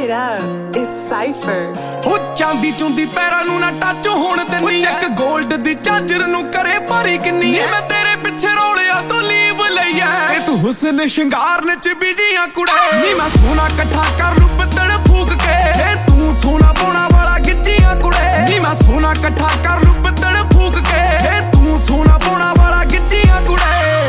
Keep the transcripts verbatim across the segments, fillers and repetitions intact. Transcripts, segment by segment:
it up, it's Cypher. ਹੋ ਚਾਂਦੀ ਚੁੰਦੀ ਪੈਰਾਂ ਨੂੰ ਨਾ ਟੱਚ ਹੋਣ ਦਿੰਨੀ ਚੱਕ ਗੋਲਡ ਦੀ ਝਾਂਜਰ ਨੂੰ ਕਰੇ ਭਾਰੀ ਕਿੰਨੀ ਐ ਮੈਂ ਤੇਰੇ ਪਿੱਛੇ ਰੋਲਿਆ ਤੋਂ ਲੀਵ ਲਈ ਐ ਤੂੰ ਹੁਸਨ ਸ਼ਿੰਗਾਰਨ ਚ ਬਿਜੀਆਂ ਕੁੜੇ ਨੀ ਮੈਂ ਸੋਨਾ ਇਕੱਠਾ ਕਰ ਲੂ ਪਿੱਤਲ ਫੂਕ ਕੇ ਤੂੰ ਸੋਨਾ ਪਾਉਣਾ ਵਾਲਾ ਗਿੱਜੀਆਂ ਕੁੜੇ ਨੀ ਮੈਂ ਸੋਨਾ ਇਕੱਠਾ ਕਰ ਲੂ ਪਿੱਤਲ ਫੂਕ ਕੇ ਤੂੰ ਸੋਨਾ ਪਾਉਣਾ ਵਾਲਾ ਗਿੱਜੀਆਂ ਕੁੜੇ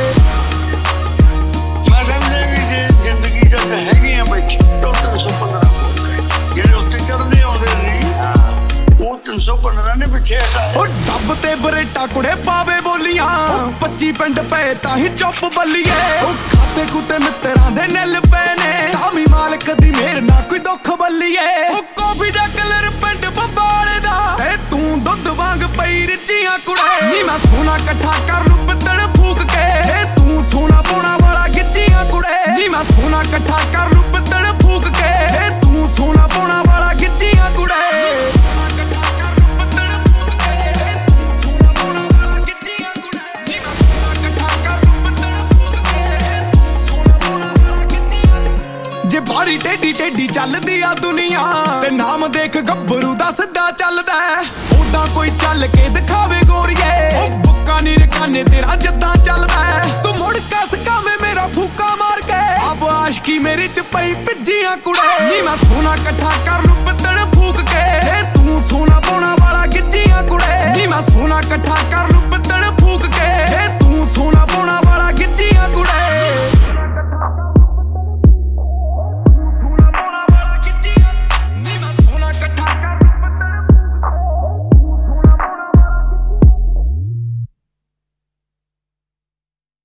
ਮੈਂ ਸਮਝੇ ਵੀ ਜੇ ਜ਼ਿੰਦਗੀ ਚ ਹੈਗੀਆਂ ਬੈਠੀ ਤਿੰਨ ਸੌ ਪੰਦਰਾਂ ਜਿਹੜੇ ਉੱਤੇ ਚੜਦੇ ਆਉਂਦੇ ਸੀ ਉਹ ਤਿੰਨ ਸੌ ਪੰਦਰਾਂ ਨੇ ਪਿੱਛੇ ਹਟਾਏ ਉਹ ਡੱਬ ਤੇ ਬਰੇਟਾ ਕੁੜੇ ਪਾਵੇ ਬੋਲੀਆਂ ਪੱਚੀ ਪਿੰਡ ਪਏ ਤਾਂ ਹੀ ਚੁੱਪ ਬੱਲੀਏ ਉਹ ਖਾਤੇ ਕੁੱਤੇ ਮਿੱਤਰਾਂ ਦੇ ਨਿੱਲ ਪਏ ਨੇ ਸਾਮੀ ਮਾਲਕ ਦੀ ਮੇਰ ਨਾ ਕੋਈ ਦੁੱਖ ਬੱਲੀਏ ਉਹ ਕਾਫੀ ਦਾ ਕਲਰ ਪਿੰਡ ਬੰਬਾਲੇ ਦਾ ਤੇ ਤੂੰ ਦੁੱਧ ਵਾਂਗ ਪਈ ਰਿੱਚੀਆਂ ਕੁੜੇ ਨੀ ਮੈਂ ਸੋਨਾ ਇਕੱਠਾ ਕਰ ਲੂ ਪਿੱਤਲ ਫੂਕ ਕੇ ਤੂੰ ਸੋਨਾ ਪਾਉਣਾ ਵਾਲਾ ਗਿੱਜੀਆਂ ਕੁੜੇ ਨੀ ਮੈਂ ਸੋਨਾ ਇਕੱਠਾ ਕਰ ਲੂ ਪਿੱਤਲ ਫੂਕ ਕੇ ਤੂੰ ਸੋਨਾ ਪਾਉਣਾ ਵਾਲਾ ਗਿੱਜੀਆਂ ਕੁੜੇ ਜੇ ਬਾਰੀ ਟੇਡੀ ਟੇਡੀ ਚੱਲਦੀ ਆ ਦੁਨੀਆ ਤੇ ਨਾਮ ਦੇਖ ਗੱਭਰੂ ਦਾ ਸਿੱਧਾ ਚੱਲਦਾ ਉਦਾਂ ਕੋਈ ਚੱਲ ਕੇ ਦਿਖਾਵੇ ਗੋਰੀਏ ਉਹ ਬੁੱਕਾ ਨੀ ਰਕਾਨੇ ਤੇਰਾ ਜਿੱਦਾਂ ਚੱਲਦਾ ਤੂੰ ਮੁੜ ਕਸ ਕਾਵੇਂ ਮੇਰਾ ਫੂਕਾ ਮਾਰ ਕੇ ਆਪ ਆਸ਼ਕੀ ਮੇਰੀ ਚ ਪਈ ਭਿੱਜੀਆਂ ਕੁੜੇ ਨੀ ਮੈਂ ਸੋਨਾ ਇਕੱਠਾ ਕਰ ਲੂ ਪਿੱਤਲ ਫੂਕ ਕੇ ਤੂੰ ਸੋਨਾ ਪਾਉਣਾ ਵਾਲਾ ਗਿੱਜੀਆਂ ਕੁੜੇ ਨੀ ਮੈਂ ਸੋਨਾ ਇਕੱਠਾ ਕਰ